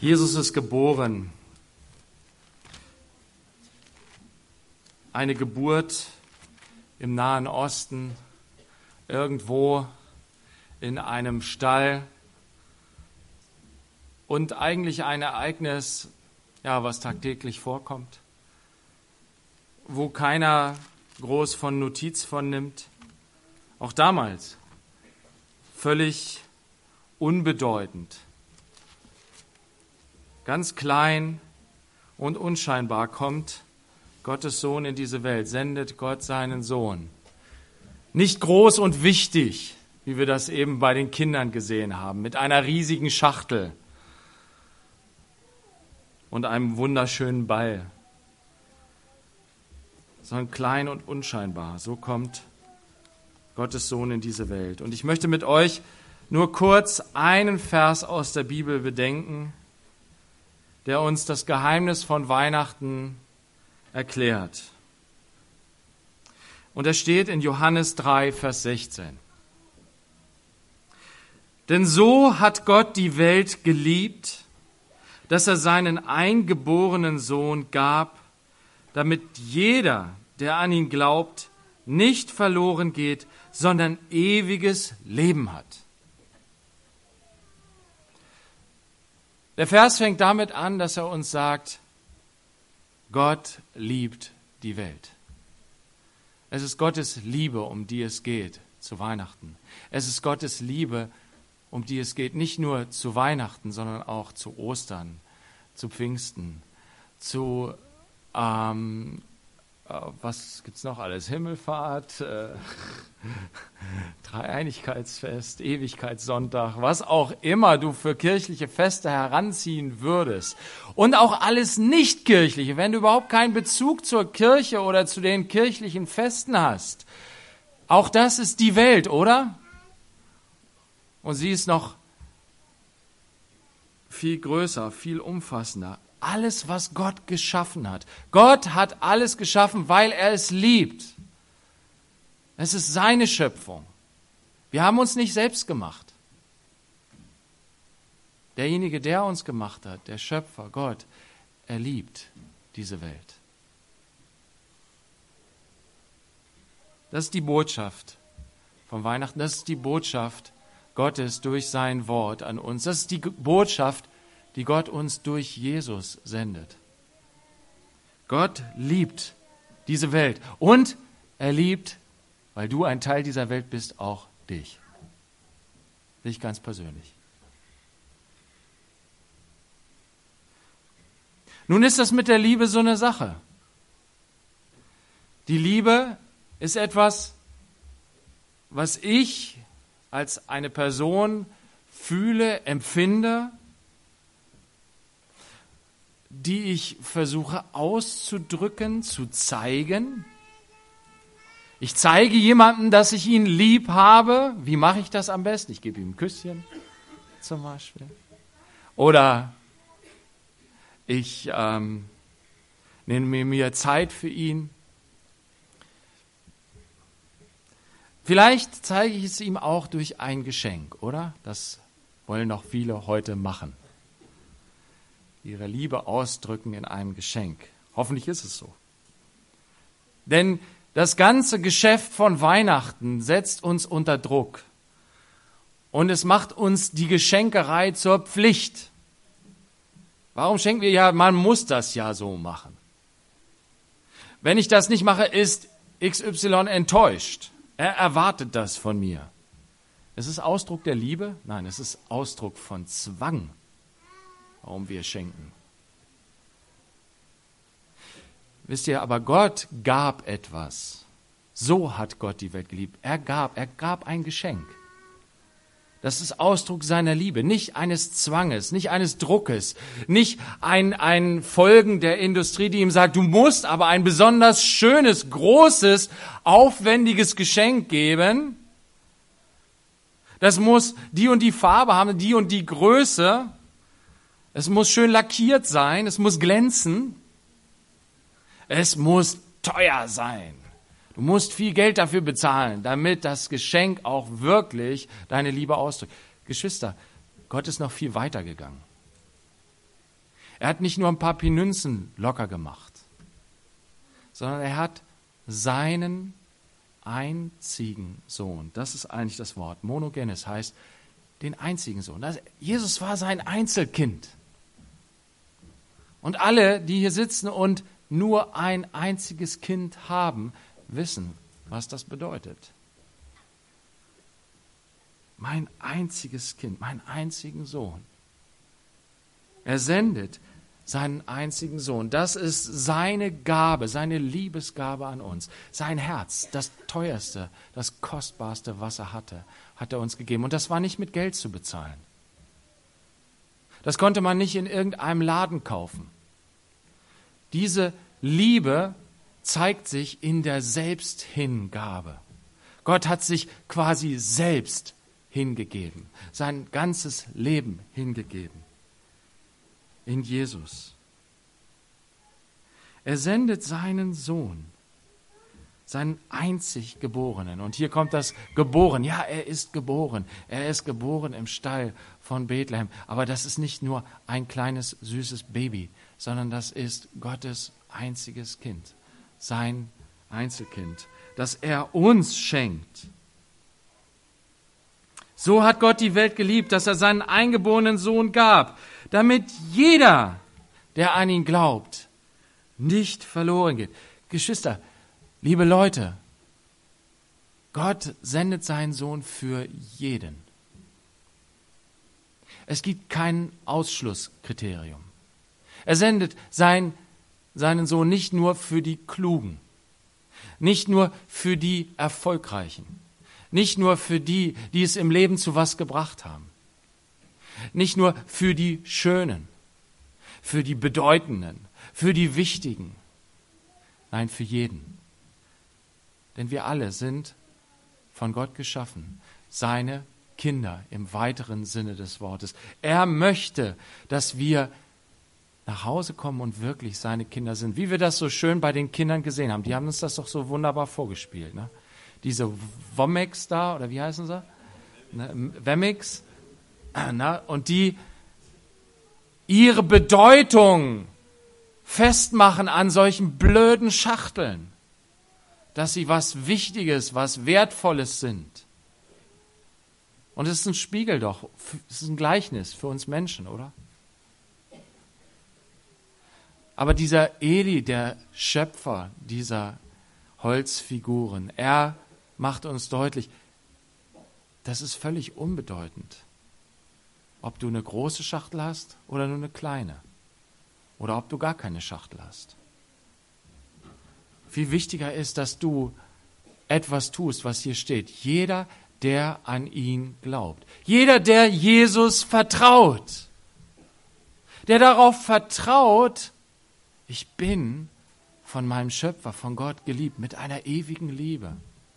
Jesus ist geboren. Eine Geburt im Nahen Osten, irgendwo in einem Stall. Und eigentlich ein Ereignis, was tagtäglich vorkommt, wo keiner groß von Notiz von nimmt. Auch damals völlig unbedeutend. Ganz klein und unscheinbar kommt Gottes Sohn in diese Welt, sendet Gott seinen Sohn. Nicht groß und wichtig, wie wir das eben bei den Kindern gesehen haben, mit einer riesigen Schachtel und einem wunderschönen Ball, sondern klein und unscheinbar. So kommt Gottes Sohn in diese Welt. Und ich möchte mit euch nur kurz einen Vers aus der Bibel bedenken, der uns das Geheimnis von Weihnachten erklärt. Und er steht in Johannes 3, Vers 16. Denn so hat Gott die Welt geliebt, dass er seinen eingeborenen Sohn gab, damit jeder, der an ihn glaubt, nicht verloren geht, sondern ewiges Leben hat. Der Vers fängt damit an, dass er uns sagt, Gott liebt die Welt. Es ist Gottes Liebe, um die es geht zu Weihnachten. Es ist Gottes Liebe, um die es geht, nicht nur zu Weihnachten, sondern auch zu Ostern, zu Pfingsten, zu, was gibt's noch alles? Himmelfahrt, Dreieinigkeitsfest, Ewigkeitssonntag, was auch immer du für kirchliche Feste heranziehen würdest. Und auch alles nicht-kirchliche, wenn du überhaupt keinen Bezug zur Kirche oder zu den kirchlichen Festen hast. Auch das ist die Welt, oder? Und sie ist noch viel größer, viel umfassender. Alles, was Gott geschaffen hat. Gott hat alles geschaffen, weil er es liebt. Es ist seine Schöpfung. Wir haben uns nicht selbst gemacht. Derjenige, der uns gemacht hat, der Schöpfer, Gott, er liebt diese Welt. Das ist die Botschaft von Weihnachten. Das ist die Botschaft Gottes durch sein Wort an uns. Das ist die Botschaft, die Gott uns durch Jesus sendet. Gott liebt diese Welt und er liebt, weil du ein Teil dieser Welt bist, auch dich. Dich ganz persönlich. Nun ist das mit der Liebe so eine Sache. Die Liebe ist etwas, was ich als eine Person fühle, empfinde, die ich versuche auszudrücken, zu zeigen. Ich zeige jemandem, dass ich ihn lieb habe. Wie mache ich das am besten? Ich gebe ihm ein Küsschen zum Beispiel. Oder ich nehme mir Zeit für ihn. Vielleicht zeige ich es ihm auch durch ein Geschenk, oder? Das wollen noch viele heute machen. Ihre Liebe ausdrücken in einem Geschenk. Hoffentlich ist es so. Denn das ganze Geschäft von Weihnachten setzt uns unter Druck. Und es macht uns die Geschenkerei zur Pflicht. Warum schenken wir? Ja, man muss das ja so machen. Wenn ich das nicht mache, ist XY enttäuscht. Er erwartet das von mir. Es ist Ausdruck der Liebe? Nein, es ist Ausdruck von Zwang, warum wir schenken. Wisst ihr, aber Gott gab etwas. So hat Gott die Welt geliebt. Er gab ein Geschenk. Das ist Ausdruck seiner Liebe, nicht eines Zwanges, nicht eines Druckes, nicht ein Folgen der Industrie, die ihm sagt, du musst aber ein besonders schönes, großes, aufwendiges Geschenk geben. Das muss die und die Farbe haben, die und die Größe. Es muss schön lackiert sein, es muss glänzen. Es muss teuer sein. Du musst viel Geld dafür bezahlen, damit das Geschenk auch wirklich deine Liebe ausdrückt. Geschwister, Gott ist noch viel weiter gegangen. Er hat nicht nur ein paar Pinünzen locker gemacht, sondern er hat seinen einzigen Sohn, das ist eigentlich das Wort, monogenes heißt den einzigen Sohn. Jesus war sein Einzelkind. Und alle, die hier sitzen und nur ein einziges Kind haben, wissen, was das bedeutet. Mein einziges Kind, meinen einzigen Sohn. Er sendet seinen einzigen Sohn. Das ist seine Gabe, seine Liebesgabe an uns. Sein Herz, das teuerste, das kostbarste, was er hatte, hat er uns gegeben. Und das war nicht mit Geld zu bezahlen. Das konnte man nicht in irgendeinem Laden kaufen. Diese Liebe zeigt sich in der Selbsthingabe. Gott hat sich quasi selbst hingegeben, sein ganzes Leben hingegeben. In Jesus. Er sendet seinen Sohn, seinen einzig Geborenen. Und hier kommt das Geboren. Ja, er ist geboren. Er ist geboren im Stall von Bethlehem. Aber das ist nicht nur ein kleines, süßes Baby, sondern das ist Gottes einziges Kind. Sein Einzelkind, das er uns schenkt. So hat Gott die Welt geliebt, dass er seinen eingeborenen Sohn gab, damit jeder, der an ihn glaubt, nicht verloren geht. Geschwister, liebe Leute, Gott sendet seinen Sohn für jeden. Es gibt kein Ausschlusskriterium. Er sendet seinen Sohn nicht nur für die Klugen, nicht nur für die Erfolgreichen, nicht nur für die, die es im Leben zu was gebracht haben, nicht nur für die Schönen, für die Bedeutenden, für die Wichtigen, nein, für jeden. Denn wir alle sind von Gott geschaffen, seine Kinder im weiteren Sinne des Wortes. Er möchte, dass wir nach Hause kommen und wirklich seine Kinder sind, wie wir das so schön bei den Kindern gesehen haben. Die haben uns das doch so wunderbar vorgespielt. Ne? Diese Womex da, oder wie heißen sie? Ne? Wemix. Na? Und die ihre Bedeutung festmachen an solchen blöden Schachteln, dass sie was Wichtiges, was Wertvolles sind. Und es ist ein Spiegel doch, es ist ein Gleichnis für uns Menschen, oder? Aber dieser Eli, der Schöpfer dieser Holzfiguren, er macht uns deutlich, das ist völlig unbedeutend, ob du eine große Schachtel hast oder nur eine kleine. Oder ob du gar keine Schachtel hast. Viel wichtiger ist, dass du etwas tust, was hier steht. Jeder, der an ihn glaubt. Jeder, der Jesus vertraut. Der darauf vertraut, ich bin von meinem Schöpfer, von Gott geliebt, mit einer ewigen Liebe.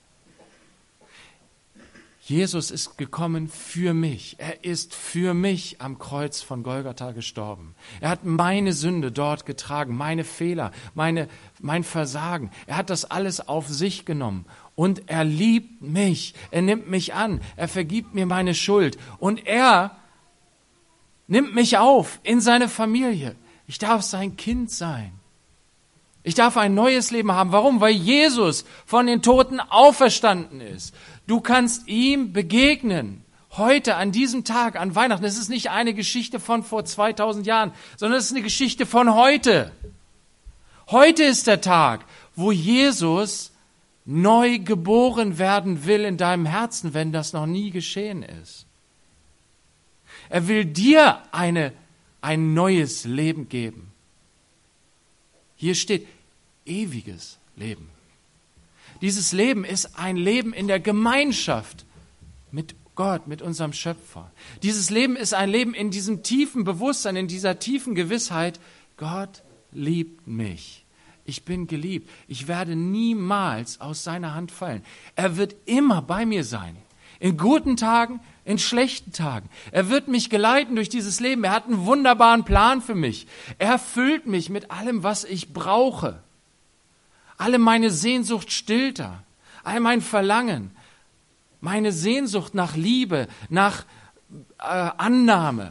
Jesus ist gekommen für mich. Er ist für mich am Kreuz von Golgatha gestorben. Er hat meine Sünde dort getragen, meine Fehler, mein Versagen. Er hat das alles auf sich genommen. Und er liebt mich. Er nimmt mich an. Er vergibt mir meine Schuld. Und er nimmt mich auf in seine Familie. Ich darf sein Kind sein. Ich darf ein neues Leben haben. Warum? Weil Jesus von den Toten auferstanden ist. Du kannst ihm begegnen. Heute, an diesem Tag, an Weihnachten. Es ist nicht eine Geschichte von vor 2000 Jahren, sondern es ist eine Geschichte von heute. Heute ist der Tag, wo Jesus neu geboren werden will in deinem Herzen, wenn das noch nie geschehen ist. Er will dir ein neues Leben geben. Hier steht ewiges Leben. Dieses Leben ist ein Leben in der Gemeinschaft mit Gott, mit unserem Schöpfer. Dieses Leben ist ein Leben in diesem tiefen Bewusstsein, in dieser tiefen Gewissheit, Gott liebt mich. Ich bin geliebt. Ich werde niemals aus seiner Hand fallen. Er wird immer bei mir sein. In guten Tagen, in schlechten Tagen. Er wird mich geleiten durch dieses Leben. Er hat einen wunderbaren Plan für mich. Er füllt mich mit allem, was ich brauche. Alle meine Sehnsucht stillt er. All mein Verlangen. Meine Sehnsucht nach Liebe, nach Annahme,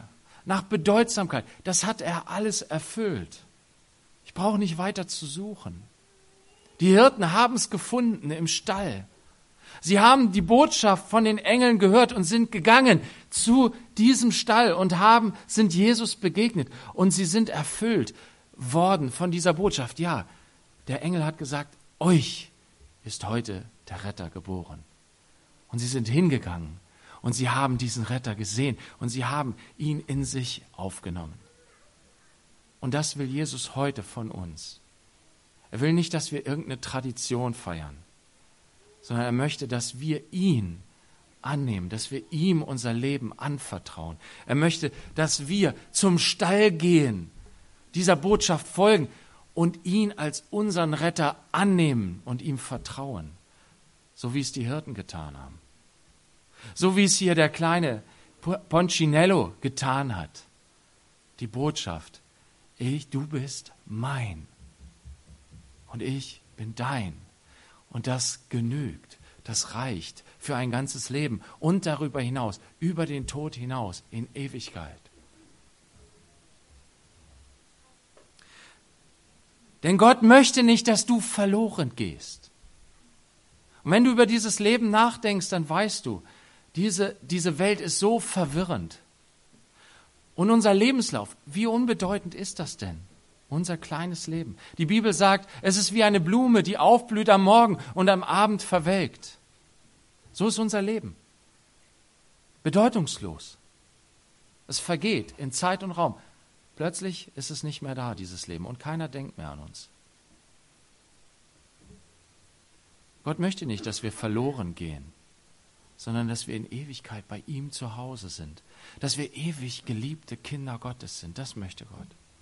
nach Bedeutsamkeit. Das hat er alles erfüllt. Ich brauche nicht weiter zu suchen. Die Hirten haben es gefunden im Stall. Sie haben die Botschaft von den Engeln gehört und sind gegangen zu diesem Stall und sind Jesus begegnet. Und sie sind erfüllt worden von dieser Botschaft. Ja, der Engel hat gesagt, euch ist heute der Retter geboren. Und sie sind hingegangen und sie haben diesen Retter gesehen und sie haben ihn in sich aufgenommen. Und das will Jesus heute von uns. Er will nicht, dass wir irgendeine Tradition feiern, sondern er möchte, dass wir ihn annehmen, dass wir ihm unser Leben anvertrauen. Er möchte, dass wir zum Stall gehen, dieser Botschaft folgen und ihn als unseren Retter annehmen und ihm vertrauen, so wie es die Hirten getan haben. So wie es hier der kleine Poncinello getan hat. Die Botschaft, du bist mein und ich bin dein. Und das genügt, das reicht für ein ganzes Leben und darüber hinaus, über den Tod hinaus, in Ewigkeit. Denn Gott möchte nicht, dass du verloren gehst. Und wenn du über dieses Leben nachdenkst, dann weißt du, diese Welt ist so verwirrend. Und unser Lebenslauf, wie unbedeutend ist das denn? Unser kleines Leben. Die Bibel sagt, es ist wie eine Blume, die aufblüht am Morgen und am Abend verwelkt. So ist unser Leben. Bedeutungslos. Es vergeht in Zeit und Raum. Plötzlich ist es nicht mehr da, dieses Leben, und keiner denkt mehr an uns. Gott möchte nicht, dass wir verloren gehen, sondern dass wir in Ewigkeit bei ihm zu Hause sind. Dass wir ewig geliebte Kinder Gottes sind. Das möchte Gott.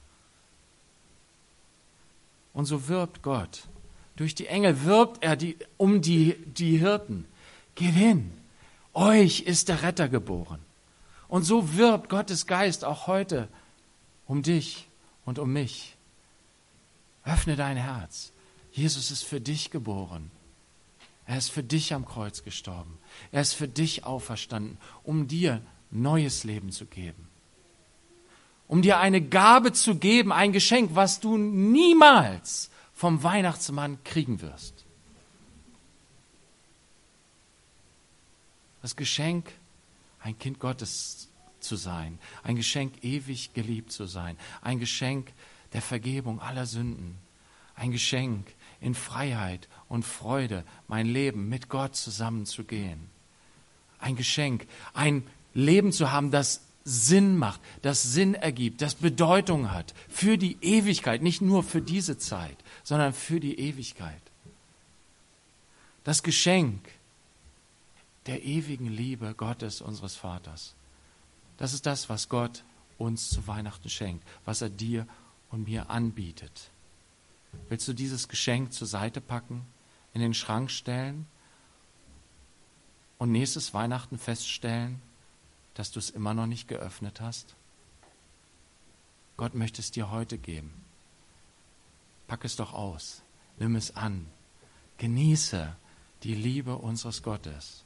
Und so wirbt Gott. Durch die Engel wirbt er um die Hirten. Geht hin. Euch ist der Retter geboren. Und so wirbt Gottes Geist auch heute um dich und um mich. Öffne dein Herz. Jesus ist für dich geboren. Er ist für dich am Kreuz gestorben. Er ist für dich auferstanden, um dir neues Leben zu geben. Um dir eine Gabe zu geben, ein Geschenk, was du niemals vom Weihnachtsmann kriegen wirst. Das Geschenk, ein Kind Gottes zu sein, ein Geschenk, ewig geliebt zu sein, ein Geschenk der Vergebung aller Sünden, ein Geschenk, in Freiheit und Freude mein Leben mit Gott zusammenzugehen. Ein Geschenk, ein Leben zu haben, das Sinn macht, das Sinn ergibt, das Bedeutung hat für die Ewigkeit, nicht nur für diese Zeit, sondern für die Ewigkeit. Das Geschenk der ewigen Liebe Gottes, unseres Vaters. Das ist das, was Gott uns zu Weihnachten schenkt, was er dir und mir anbietet. Willst du dieses Geschenk zur Seite packen, in den Schrank stellen und nächstes Weihnachten feststellen, dass du es immer noch nicht geöffnet hast? Gott möchte es dir heute geben. Pack es doch aus, nimm es an, genieße die Liebe unseres Gottes.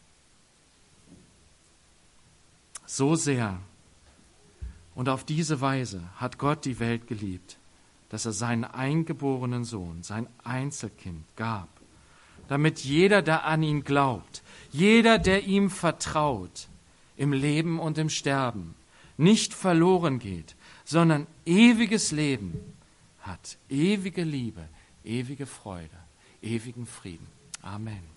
So sehr und auf diese Weise hat Gott die Welt geliebt, dass er seinen eingeborenen Sohn, sein Einzelkind gab, damit jeder, der an ihn glaubt, jeder, der ihm vertraut, im Leben und im Sterben, nicht verloren geht, sondern ewiges Leben hat, ewige Liebe, ewige Freude, ewigen Frieden. Amen.